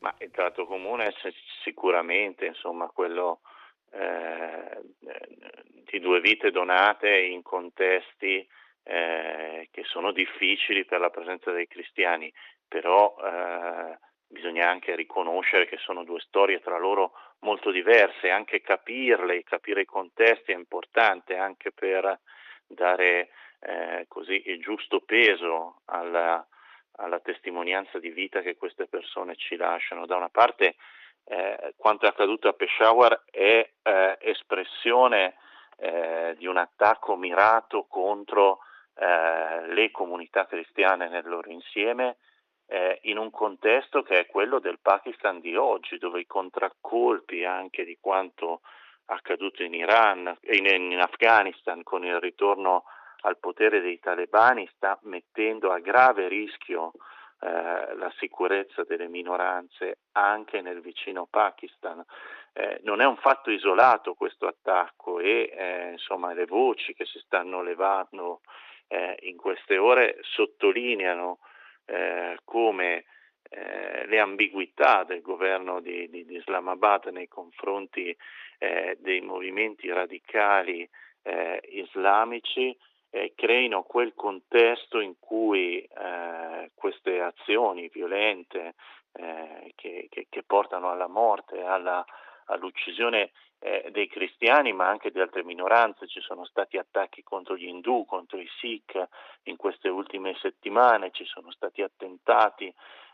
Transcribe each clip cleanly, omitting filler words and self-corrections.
Ma il tratto comune è sicuramente, insomma, quello di due vite donate in contesti che sono difficili per la presenza dei cristiani, però bisogna anche riconoscere che sono due storie tra loro molto diverse, anche capire i contesti è importante anche per dare così il giusto peso alla testimonianza di vita che queste persone ci lasciano. Da una parte quanto è accaduto a Peshawar è espressione di un attacco mirato contro le comunità cristiane nel loro insieme, in un contesto che è quello del Pakistan di oggi, dove i contraccolpi anche di quanto accaduto in Iran, in Afghanistan con il ritorno al potere dei talebani sta mettendo a grave rischio la sicurezza delle minoranze anche nel vicino Pakistan. Non è un fatto isolato questo attacco e insomma le voci che si stanno levando in queste ore sottolineano come le ambiguità del governo di Islamabad nei confronti dei movimenti radicali islamici creino quel contesto in cui queste azioni violente che portano alla morte, all'uccisione dei cristiani ma anche di altre minoranze. Ci sono stati attacchi contro gli indù, contro i sikh in queste ultime settimane, ci sono stati attentati,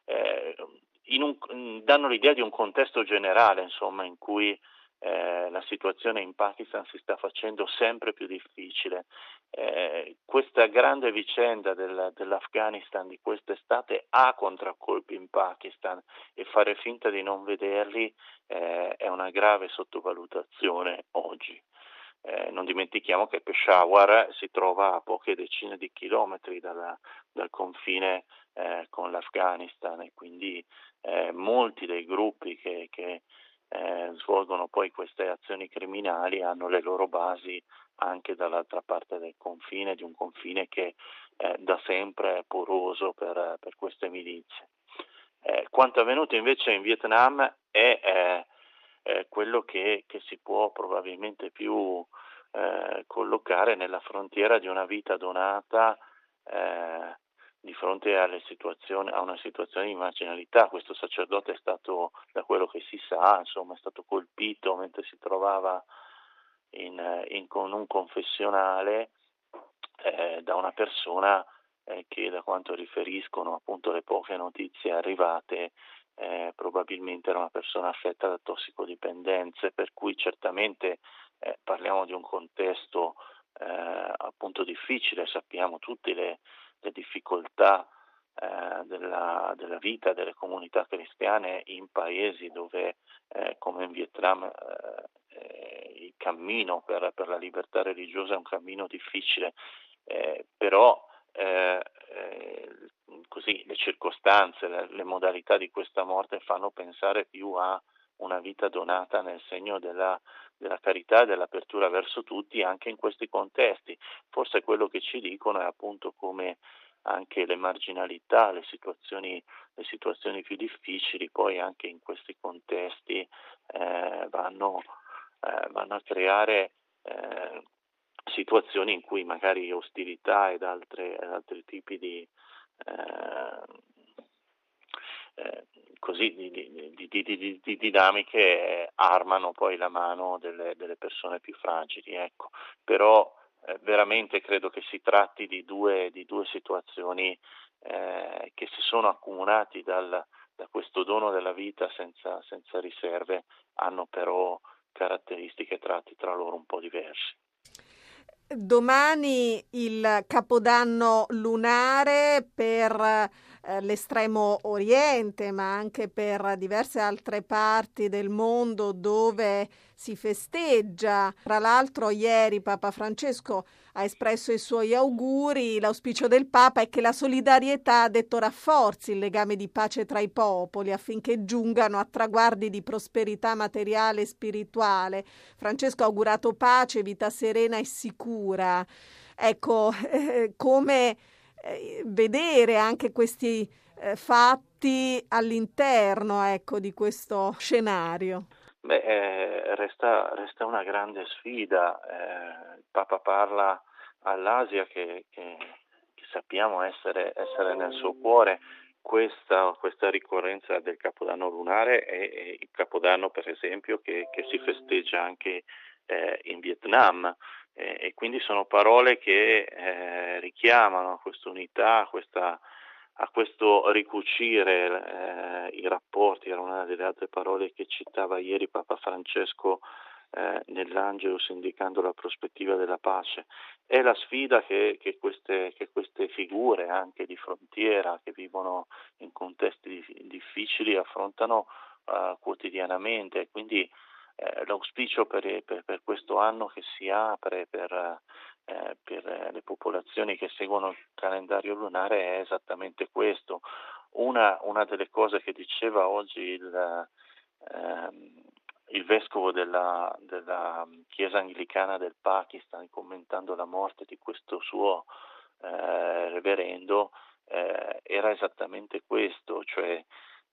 danno l'idea di un contesto generale, insomma, in cui la situazione in Pakistan si sta facendo sempre più difficile. Questa grande vicenda dell'Afghanistan di quest'estate ha contraccolpi in Pakistan e fare finta di non vederli è una grave sottovalutazione oggi. Non dimentichiamo che Peshawar si trova a poche decine di chilometri dal confine con l'Afghanistan e quindi molti dei gruppi che svolgono poi queste azioni criminali hanno le loro basi anche dall'altra parte del confine, di un confine che da sempre è poroso per queste milizie. Quanto è avvenuto invece in Vietnam è quello che si può probabilmente più collocare nella frontiera di una vita donata di fronte a una situazione di marginalità. Questo sacerdote è stato, da quello che si sa, insomma, è stato colpito mentre si trovava con un confessionale da una persona che, da quanto riferiscono appunto le poche notizie arrivate, probabilmente era una persona affetta da tossicodipendenze, per cui certamente parliamo di un contesto appunto difficile. Sappiamo tutte le difficoltà della vita delle comunità cristiane in paesi dove come in Vietnam il cammino per la libertà religiosa è un cammino difficile, però così le circostanze, le modalità di questa morte fanno pensare più a una vita donata nel segno della carità e dell'apertura verso tutti anche in questi contesti. Forse quello che ci dicono è appunto come anche le marginalità, le situazioni più difficili poi anche in questi contesti vanno a creare situazioni in cui magari ostilità ed altri tipi di dinamiche armano poi la mano delle persone più fragili, ecco. Però veramente credo che si tratti di due situazioni che si sono accomunati da questo dono della vita senza riserve, hanno però caratteristiche e tratti tra loro un po' diversi. Domani il Capodanno lunare per l'estremo oriente, ma anche per diverse altre parti del mondo dove si festeggia. Tra l'altro ieri Papa Francesco ha espresso i suoi auguri. L'auspicio del Papa è che la solidarietà, ha detto, rafforzi il legame di pace tra i popoli affinché giungano a traguardi di prosperità materiale e spirituale. Francesco ha augurato pace, vita serena e sicura. Ecco, come vedere anche questi fatti all'interno, ecco, di questo scenario. Resta una grande sfida. Il Papa parla all'Asia che sappiamo essere nel suo cuore. Questa ricorrenza del Capodanno lunare è il Capodanno, per esempio, che si festeggia anche in Vietnam, e quindi sono parole che richiamano a questa unità, a questo ricucire i rapporti. Era una delle altre parole che citava ieri Papa Francesco nell'Angelus, indicando la prospettiva della pace. È la sfida che queste figure anche di frontiera, che vivono in contesti difficili, affrontano quotidianamente. Quindi l'auspicio per questo anno che si apre per le popolazioni che seguono il calendario lunare è esattamente questo. Una delle cose che diceva oggi il vescovo della Chiesa Anglicana del Pakistan, commentando la morte di questo suo reverendo, era esattamente questo, cioè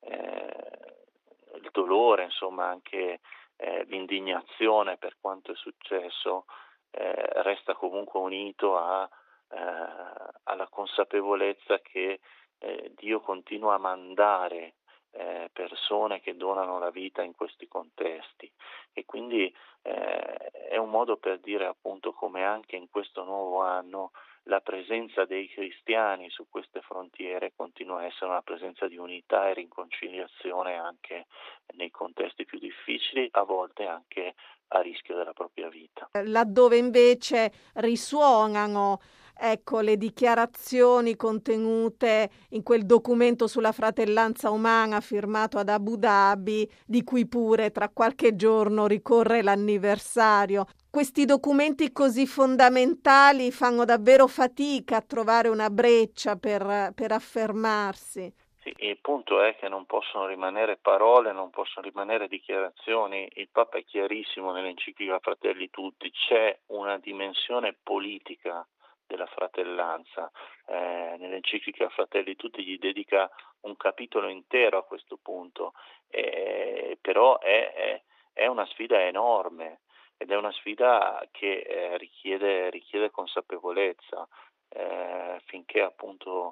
il dolore, insomma anche l'indignazione per quanto è successo, resta comunque unito alla consapevolezza che Dio continua a mandare persone che donano la vita in questi contesti, e quindi è un modo per dire appunto come anche in questo nuovo anno la presenza dei cristiani su queste frontiere continua a essere una presenza di unità e riconciliazione anche nei contesti più difficili, a volte anche a rischio della propria vita. Laddove invece risuonano, ecco, le dichiarazioni contenute in quel documento sulla fratellanza umana firmato ad Abu Dhabi, di cui pure tra qualche giorno ricorre l'anniversario. Questi documenti così fondamentali fanno davvero fatica a trovare una breccia per affermarsi. Sì, il punto è che non possono rimanere parole, non possono rimanere dichiarazioni. Il Papa è chiarissimo nell'enciclica Fratelli Tutti: c'è una dimensione politica della fratellanza. Nell'enciclica Fratelli Tutti gli dedica un capitolo intero a questo punto, però è una sfida enorme, ed è una sfida che richiede consapevolezza, finché appunto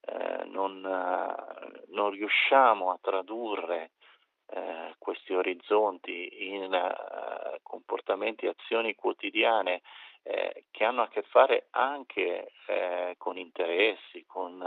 non riusciamo a tradurre questi orizzonti in comportamenti e azioni quotidiane che hanno a che fare anche con interessi,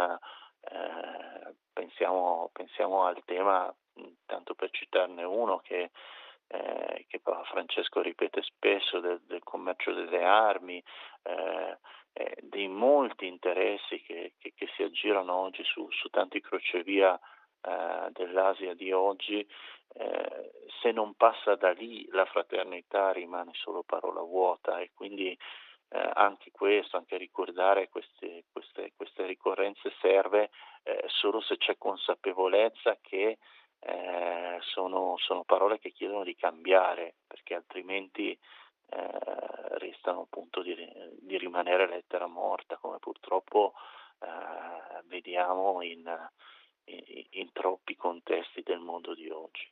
pensiamo al tema, tanto per citarne uno, che Papa Francesco ripete spesso, del commercio delle armi, dei molti interessi che si aggirano oggi su tanti crocevia dell'Asia di oggi. Se non passa da lì, la fraternità rimane solo parola vuota, e quindi anche ricordare queste ricorrenze serve solo se c'è consapevolezza che sono parole che chiedono di cambiare, perché altrimenti restano appunto di rimanere lettera morta, come purtroppo vediamo in troppi contesti del mondo di oggi.